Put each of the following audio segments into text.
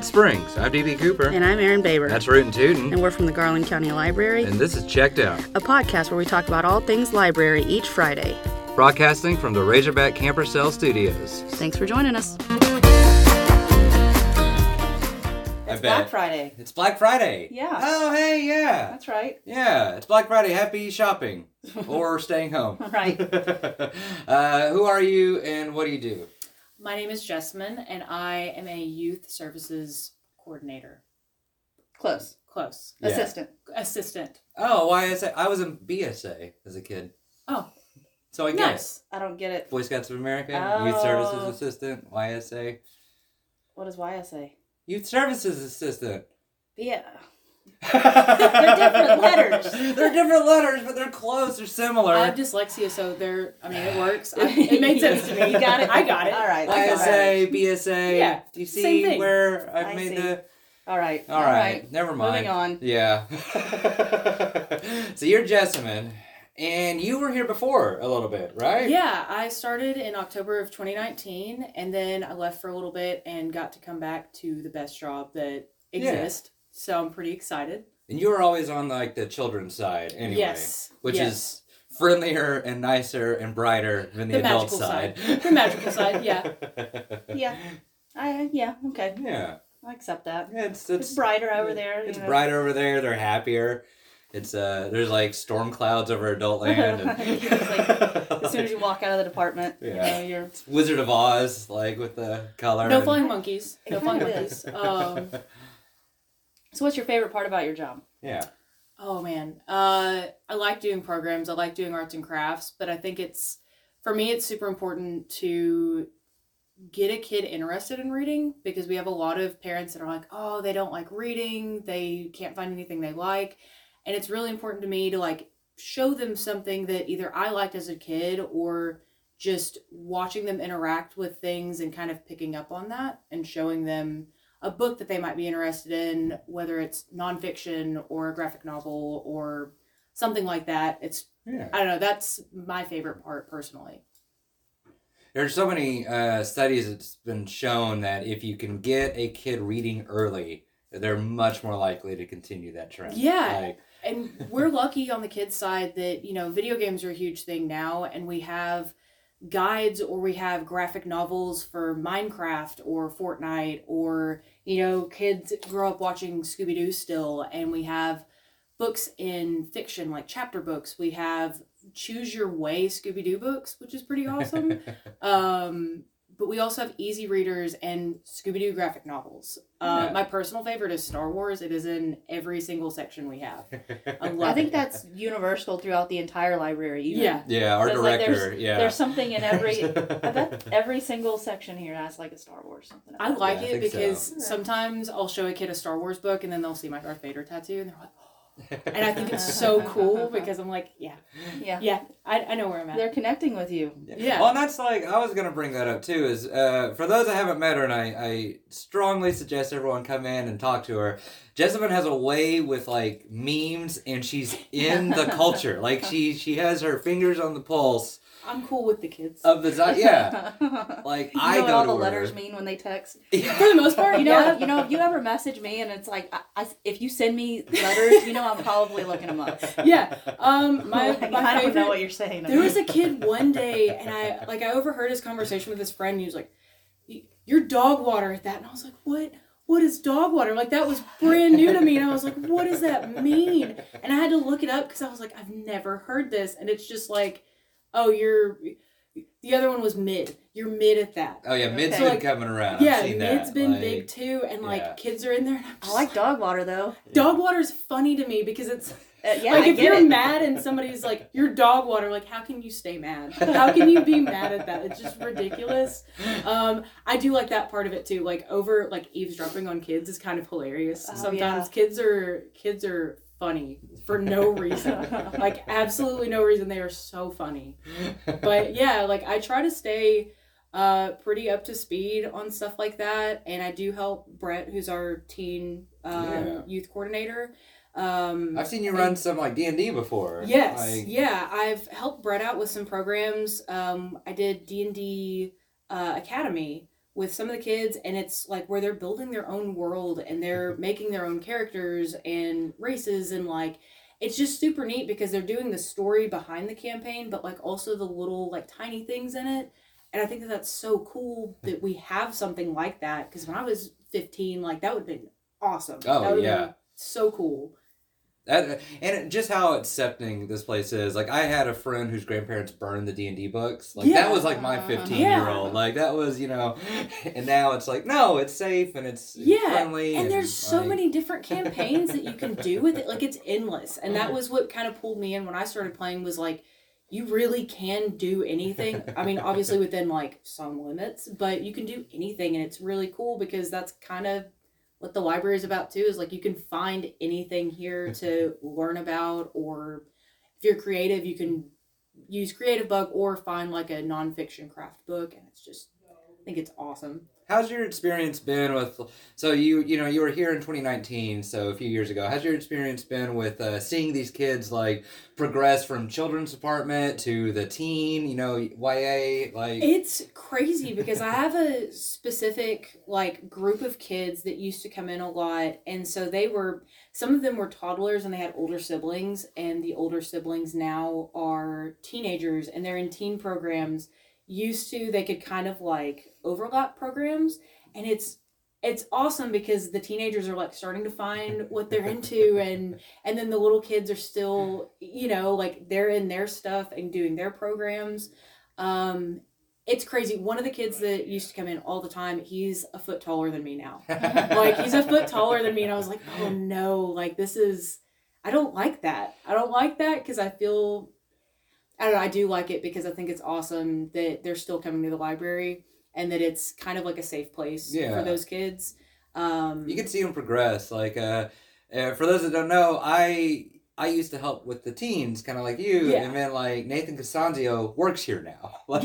Hot Springs. I'm D.B. Cooper. And I'm Erin Baber. That's Rootin' Tootin'. And we're from the Garland County Library. And this is Checked Out, a podcast where we talk about all things library each Friday. Broadcasting from the Razorback Camper Cell Studios. Thanks for joining us. It's Black Friday. It's Black Friday. Yeah. Oh, hey, yeah. That's right. Yeah, it's Black Friday. Happy shopping. Or staying home. Right. Who are you and what do you do? My name is Jessamine, and I am a youth services coordinator. Close. Close. Yeah. Assistant. Oh, YSA. I was in BSA as a kid. Oh. So I get Nice. I don't get it. Boy Scouts of America, Oh. Youth Services Assistant, YSA. What is YSA? Youth Services Assistant. Yeah. They're different letters. They're different letters, but they're close. They're similar. I have dyslexia, so it works. It made sense to me. You got it? I got it. All right. YSA, BSA. Yeah, Do you same see thing. where I've I made see. the... All right. All right. Never mind. Moving on. Yeah. So you're Jessamine, and you were here before a little bit, right? Yeah, I started in October of 2019, and then I left for a little bit and got to come back to the best job that exists. So I'm pretty excited. And you were always on like the children's side anyway. Yes. Which Yes. is friendlier and nicer and brighter than the adult magical side. The magical side, yeah. Yeah. Okay. Yeah. I accept that. Yeah, It's brighter over there. It's you know. brighter over there. They're happier. It's there's like storm clouds over adult land. And It's like, as soon as you walk out of the department, Yeah. you're... It's Wizard of Oz, like with the color. No and- flying monkeys. No It flying kinda monkeys. So what's your favorite part about your job? Yeah. Oh man, I like doing programs. I like doing arts and crafts, but I think for me, it's super important to get a kid interested in reading because we have a lot of parents that are like, oh, they don't like reading. They can't find anything they like. And it's really important to me to like show them something that either I liked as a kid or just watching them interact with things and kind of picking up on that and showing them a book that they might be interested in, whether it's nonfiction or a graphic novel or something like that. Yeah. I don't know, that's my favorite part personally. There's so many studies that's been shown that if you can get a kid reading early, they're much more likely to continue that trend. Yeah. Like, And we're lucky on the kids' side that, video games are a huge thing now, and we have guides or we have graphic novels for Minecraft or Fortnite, or, kids grow up watching Scooby-Doo still, and we have books in fiction, like chapter books. We have Choose Your Way Scooby-Doo books, which is pretty awesome. But we also have easy readers and Scooby-Doo graphic novels. Yeah. My personal favorite is Star Wars. It is in every single section we have. I love I think it. that's universal throughout the entire library. Even. Yeah. yeah, our So it's like director, yeah. There's something in every... I bet every single section here has like a Star Wars something. I like Yeah, I it think because so. sometimes I'll show a kid a Star Wars book and then they'll see my Darth Vader tattoo and they're like, oh. And I think it's so cool because I'm like, yeah, I know where I'm at. They're connecting with you. Yeah. Well, and that's like, I was going to bring that up too, is for those that haven't met her, and I strongly suggest everyone come in and talk to her, Jessamine has a way with like memes and she's in the culture. Like she has her fingers on the pulse I'm cool with the kids. of the, yeah. Like You I know what go all to the her. letters mean when they text? For the most part, If you ever message me and it's like, if you send me letters, I'm probably looking them up. Yeah. My Like, my I don't favorite, know what you're saying. There was a kid one day and I overheard his conversation with his friend and he was like, "You're dog water at that." And I was like, "What? What is dog water?" Like, that was brand new to me. And I was like, what does that mean? And I had to look it up because I was like, I've never heard this. And it's just like, oh, the other one was mid. You're mid at that. Oh yeah, mid's Okay. been Like, coming around. Yeah, I've seen that. mid's been like, big too. And like yeah. kids are in there. And I'm I just like dog water though. dog water is funny to me because it's Yeah, like I if get you're it. mad and somebody's like, "You're dog water," like, how can you stay mad? How can you be mad at that? It's just ridiculous. I do like that part of it too. Like eavesdropping on kids is kind of hilarious. Oh, Sometimes yeah. kids are funny for no reason. Like absolutely no reason. They are so funny. But yeah, like I try to stay pretty up to speed on stuff like that, and I do help Brett, who's our teen youth coordinator. I've seen you run some like D&D before. Yes, Like, yeah, I've helped Brett out with some programs. I did D&D Academy with some of the kids, and it's like where they're building their own world and they're making their own characters and races, and like it's just super neat because they're doing the story behind the campaign, but like also the little like tiny things in it. And I think that that's so cool that we have something like that, because when I was 15, like that would have been awesome. Oh, that would yeah. have been so cool. Just how accepting this place is. Like, I had a friend whose grandparents burned the D&D books. Like, Yeah. that was like my 15-year-old. Like, that was, you know, and now it's like, no, it's safe and it's friendly. And there's so like, many different campaigns that you can do with it. Like, it's endless. And that was what kind of pulled me in when I started playing, was like, you really can do anything. I mean, obviously within like some limits, but you can do anything. And it's really cool because that's kind of what the library is about too, is like you can find anything here to learn about, or if you're creative, you can use Creative Bug or find like a nonfiction craft book, and it's just, I think it's awesome. How's your experience been with, so you were here in 2019, so a few years ago. How's your experience been with seeing these kids like progress from children's department to the teen, YA, like? It's crazy because I have a specific like group of kids that used to come in a lot, and so some of them were toddlers and they had older siblings, and the older siblings now are teenagers and they're in teen programs. Used to, they could kind of like overlap programs, and it's awesome because the teenagers are like starting to find what they're into, and then the little kids are still, like they're in their stuff and doing their programs. It's crazy. One of the kids that used to come in all the time, he's a foot taller than me now. Like, he's a foot taller than me, and I was like, oh no, like I don't like that. I don't like that because I don't know, I do like it because I think it's awesome that they're still coming to the library and that it's kind of like a safe place for those kids. You can see them progress. Like, for those that don't know, I used to help with the teens, kind of like you, and then like Nathan Costanzio works here now. Like,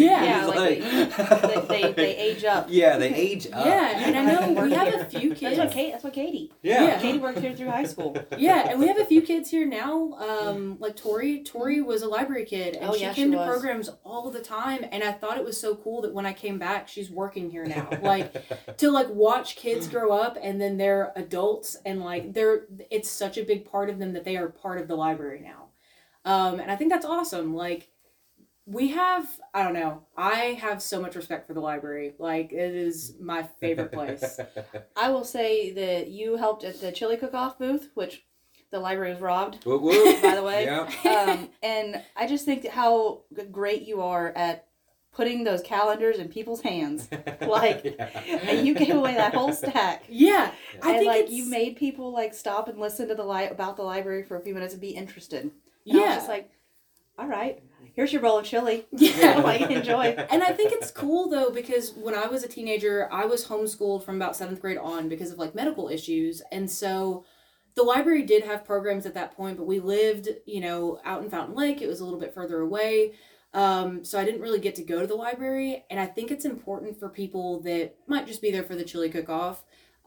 they age up. Yeah, they age up. Yeah, and I know we have a few kids. That's what Katie. Yeah. Katie worked here through high school. Yeah, and we have a few kids here now. Like Tori was a library kid, and she came to programs all the time. And I thought it was so cool that when I came back, she's working here now. Like, to like watch kids grow up, and then they're adults, and like it's such a big part of them that they are part of the library now. And I think that's awesome. Like, I don't know, I have so much respect for the library. Like, it is my favorite place. I will say that you helped at the chili cook-off booth, which the library was robbed, whoop, whoop. by the way. Yeah. And I just think how great you are at putting those calendars in people's hands. Like, and you gave away that whole stack. Yeah. I think like, you made people like stop and listen to about the library for a few minutes and be interested. And I was just like, all right, here's your bowl of chili. Yeah. Like, enjoy. And I think it's cool though, because when I was a teenager, I was homeschooled from about 7th grade on because of like medical issues. And so the library did have programs at that point, but we lived, out in Fountain Lake. It was a little bit further away. So I didn't really get to go to the library. And I think it's important for people that might just be there for the chili cook-off.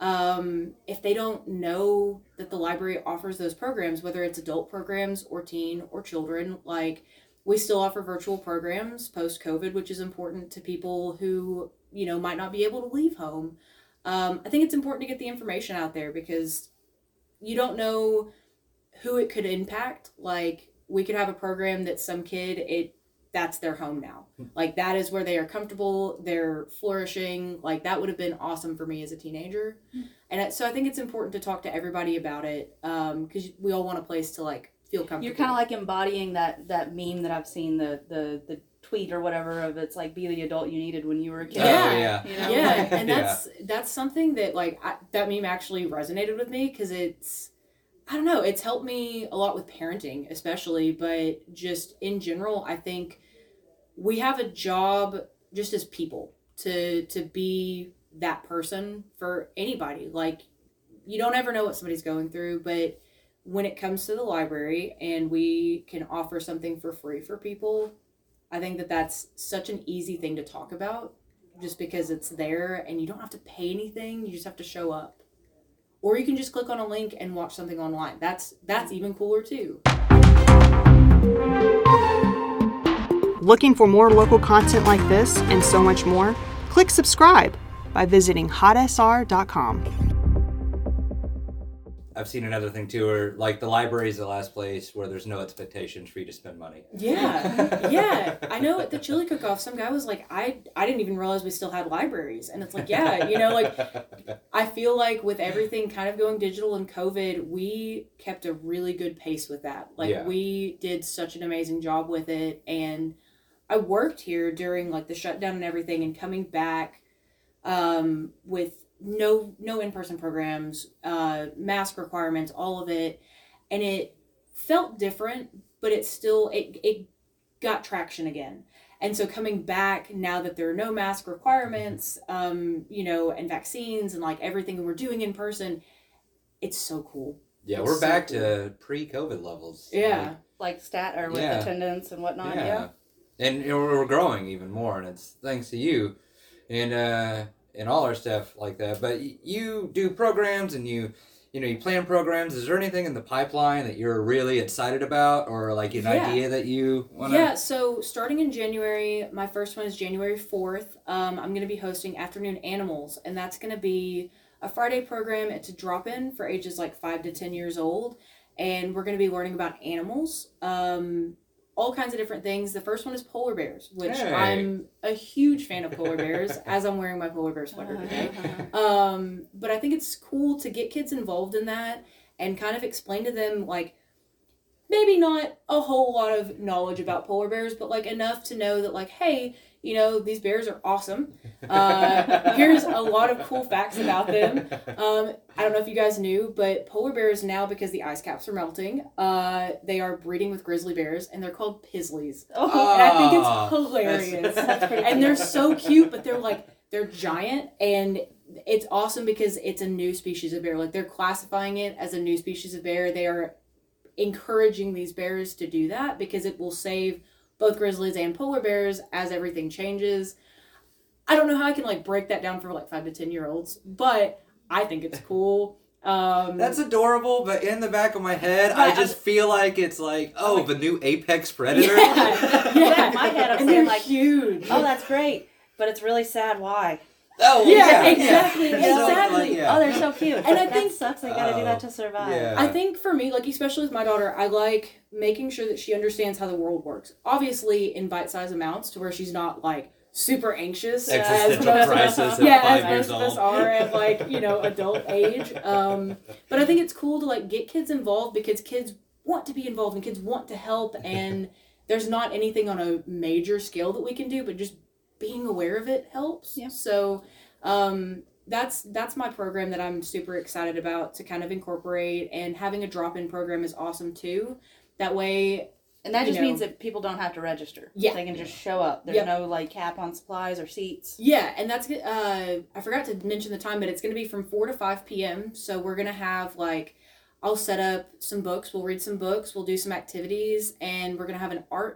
If they don't know that the library offers those programs, whether it's adult programs or teen or children, like, we still offer virtual programs post-COVID, which is important to people who, might not be able to leave home. I think it's important to get the information out there because you don't know who it could impact. Like, we could have a program that some kid, that's their home now. Like, that is where they are comfortable, they're flourishing. Like, that would have been awesome for me as a teenager. And so I think it's important to talk to everybody about it, because we all want a place to like feel comfortable. You're kind of like embodying that meme that I've seen, the tweet or whatever of, it's like, be the adult you needed when you were a kid. Yeah. You know? And that's something that like that meme actually resonated with me, because I don't know, it's helped me a lot with parenting especially, but just in general, I think we have a job just as people to be that person for anybody. Like, you don't ever know what somebody's going through, but when it comes to the library and we can offer something for free for people, I think that that's such an easy thing to talk about, just because it's there and you don't have to pay anything, you just have to show up. Or you can just click on a link and watch something online. That's even cooler too. Looking for more local content like this and so much more? Click subscribe. by visiting hotsr.com. I've seen another thing too, where like the library is the last place where there's no expectations for you to spend money. Yeah. I know at the chili cook-off, some guy was like, I didn't even realize we still had libraries. And it's like, yeah, like I feel like with everything kind of going digital and COVID, we kept a really good pace with that. Like we did such an amazing job with it. And I worked here during like the shutdown and everything, and coming back with no in-person programs, mask requirements, all of it, and it felt different, but it got traction again. And so coming back now that there are no mask requirements, and vaccines and like everything we're doing in person, it's so cool. Yeah, we're back to pre-COVID levels. Yeah, like stat or with attendance and whatnot. Yeah. And we're growing even more, and it's thanks to you, and all our stuff like that. But you do programs, and you plan programs. Is there anything in the pipeline that you're really excited about, or like an idea that you want to? Yeah, so starting in January, my first one is January 4th. I'm going to be hosting Afternoon Animals, and that's going to be a Friday program. It's a drop-in for ages like 5 to 10 years old, and we're going to be learning about animals. All kinds of different things. The first one is polar bears, which I'm a huge fan of polar bears, as I'm wearing my polar bear sweater today. But I think it's cool to get kids involved in that and kind of explain to them, like, maybe not a whole lot of knowledge about polar bears, but like enough to know that, like, hey, these bears are awesome. Here's a lot of cool facts about them. I don't know if you guys knew, but polar bears now, because the ice caps are melting, they are breeding with grizzly bears, and they're called Pisleys. And I think it's hilarious. And they're so cute, but they're giant, and it's awesome because it's a new species of bear. Like, they're classifying it as a new species of bear. They are encouraging these bears to do that because it will save both grizzlies and polar bears as everything changes. I don't know how I can like break that down for like 5 to 10 year olds, but I think it's cool. That's adorable, but in the back of my head, I just feel like it's like, the new apex predator. Yeah. In my head, I'm saying like, huge. Oh, that's great, but it's really sad. Why? Oh, exactly. Oh, they're so cute. And I think sucks. They gotta do that to survive. Yeah. I think for me, like especially with my daughter, I like making sure that she understands how the world works. Obviously, in bite-sized amounts, to where she's not like super anxious existential crisis at 5 years as most of us are at like adult age. But I think it's cool to like get kids involved because kids want to be involved and kids want to help, and there's not anything on a major scale that we can do, but just being aware of it helps. Yeah. So that's my program that I'm super excited about to kind of incorporate, and having a drop-in program is awesome too. That way, and that just means that people don't have to register. Yeah. They can just show up. There's no like cap on supplies or seats. Yeah, and that's I forgot to mention the time, but it's going to be from 4 to 5 p.m. So we're going to have like, I'll set up some books, we'll read some books, we'll do some activities, and we're going to have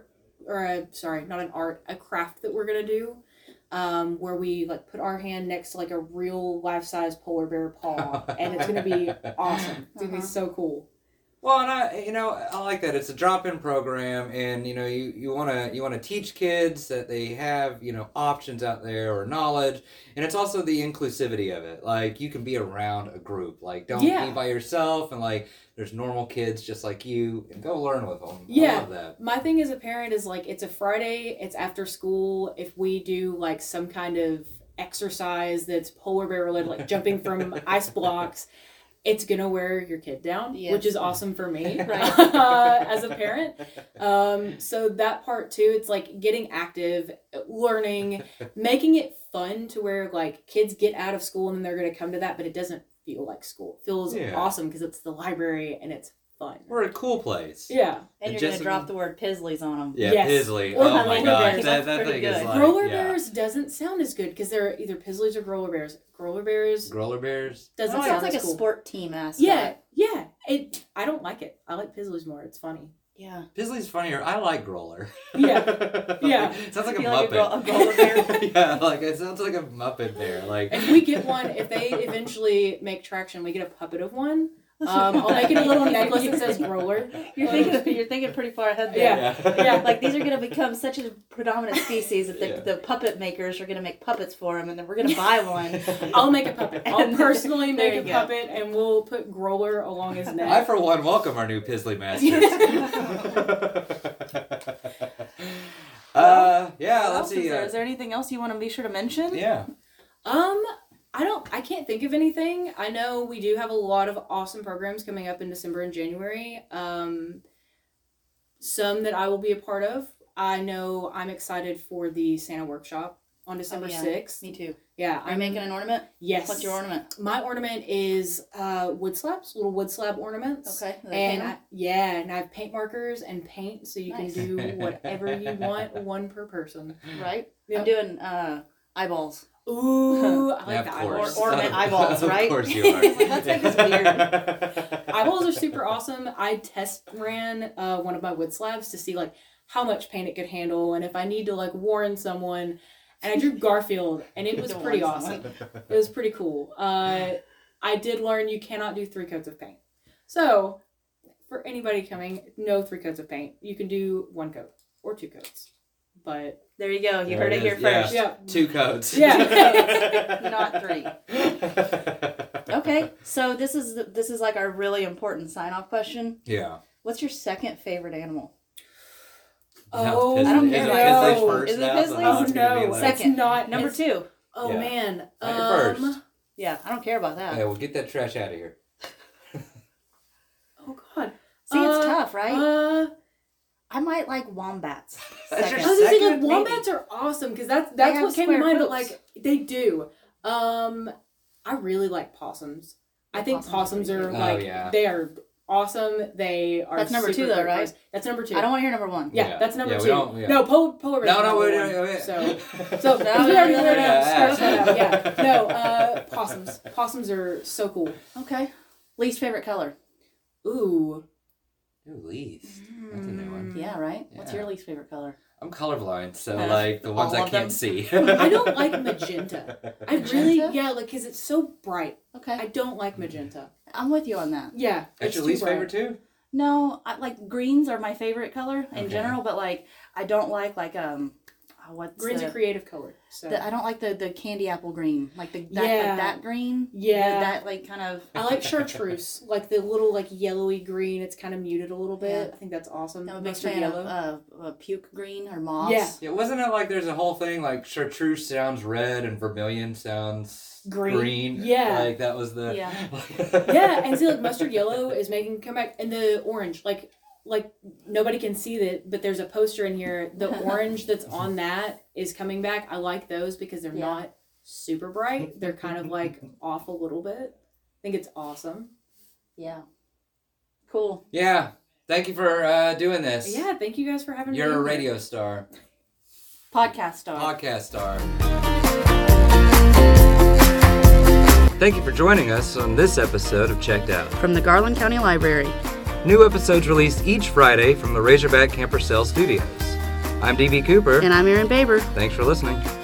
a craft that we're going to do, where we like put our hand next to like a real life-size polar bear paw, and it's going to be awesome. It's going to be so cool. Well, and I like that. It's a drop-in program, and you want to teach kids that they have options out there or knowledge, and it's also the inclusivity of it. Like, you can be around a group. Like, don't be by yourself, and like there's normal kids just like you, and go learn with them. Yeah, I love that. My thing as a parent is like, it's a Friday, it's after school. If we do like some kind of exercise that's polar bear related, like jumping from ice blocks, it's going to wear your kid down, which is awesome for me as a parent. So that part too, it's like getting active, learning, making it fun to where like kids get out of school and then they're going to come to that, but it doesn't feel like school. It feels awesome because it's the library and it's fun. We're a cool place. Yeah. And you're going to drop the word Pisleys on them. Yeah, yes. Pisley. Or Oh my gosh, that thing good. is like... Growler bears doesn't sound as good because they're either Pisleys or growler bears. Growler bears doesn't sound sounds like as cool. A sport team mascot. Yeah. I don't like it. I like Pisleys more. It's funny. Yeah. Pisley's funnier. I like Growler. Yeah. Sounds like a Muppet. Muppet. A Growler bear? Yeah, like it sounds like a Muppet bear. Like, if we get one, if they eventually make traction, we get a puppet of one. I'll make it a little necklace that says Growler. You're thinking pretty far ahead there. Yeah. Like these are going to become such a predominant species that the puppet makers are going to make puppets for them, and then we're going to buy one. I'll make a puppet. I'll And personally there make a you go. puppet, and we'll put Growler along his neck. I, for one, welcome our new Pisley Masters. Let's see. Is there anything else you want to be sure to mention? Yeah. I can't think of anything. I know we do have a lot of awesome programs coming up in December and January. Some that I will be a part of. I know I'm excited for the Santa workshop on December 6th. Me too. Yeah. Are you making an ornament? Yes. What's your ornament? My ornament is wood slabs, little wood slab ornaments. Okay. And I have paint markers and paint, so you Nice. can do whatever you want, one per person. Right? Yep. I'm doing eyeballs. Ooh, I like Yeah, the of eyeballs. course. Ornament eyeballs, right? Of course you are. That's like this weird. Eyeballs are super awesome. I test ran one of my wood slabs to see like how much paint it could handle and if I need to like warn someone. And I drew Garfield, and it was To pretty warn awesome. It was pretty cool. I did learn you cannot do 3 coats of paint. So, for anybody coming, no 3 coats of paint. You can do 1 coat or 2 coats. But There you go. You There heard it it here is. Yeah. first. yeah, 2 coats. Yeah. Not 3. Okay, so this is like our really important sign-off question. Yeah. What's your second favorite animal? Oh, Is it I don't care. Pisley's no. first Is it now? Pisley's? So now Oh it's gonna be no, like- Second. it's not Number it's- 2. Oh Yeah. man, Not your first. Yeah, I don't care about that. Yeah, well, get that trash out of here. Oh god. See, it's tough, right? Uh, I might like wombats. That's your second. I was gonna say, like, Second, wombats are awesome because that's have what came to square mind. But poops. like they do. I really like possums. I think Possums possums are are pretty good. like Oh, yeah. they are awesome. They are. That's number super 2 though, great right? cars. That's number 2. I don't want to hear number 1. Yeah, Yeah. that's number Yeah, we 2. don't- yeah. No, polar bears. No, is no, number wait, 1. wait. So No, we already no, did yeah. that. Yeah. No, possums. Possums are so cool. Okay. Least favorite color? Ooh. Ooh, leaves. That's a new one. Yeah, right? What's Yeah. your least favorite color? I'm colorblind, so Uh, like the ones all I of can't them? see. I don't like magenta. I really, Magenta? yeah, like, because it's so bright. Okay. I don't like magenta. I'm with you on that. Yeah. That's it's your too least bright. favorite too? No, like greens are my favorite color in Okay. general, but like I don't like what's Green's the, a creative color. So I don't like the candy apple green, like Yeah. that green. Yeah. that like kind of. I like chartreuse, like the little like yellowy green. It's kind of muted a little bit. Yeah. I think that's awesome. I'm a big Mustard fan yellow. of puke green or moss. Yeah. Yeah, wasn't it like there's a whole thing like chartreuse sounds red and vermilion sounds Green. Yeah. Like that was the Yeah. Yeah, and see, like mustard yellow is making a comeback, and the orange, like nobody can see that, but there's a poster in here. The orange that's on that is coming back. I like those because they're Yeah. not super bright. They're kind of like off a little bit. I think it's awesome. Yeah. Cool. Yeah. Thank you for doing this. Yeah, thank you guys for having me. You're a here. radio star. Podcast star. Podcast star. Thank you for joining us on this episode of Checked Out. From the Garland County Library. New episodes released each Friday from the Razorback Camper Cell Studios. I'm DB Cooper. And I'm Erin Baber. Thanks for listening.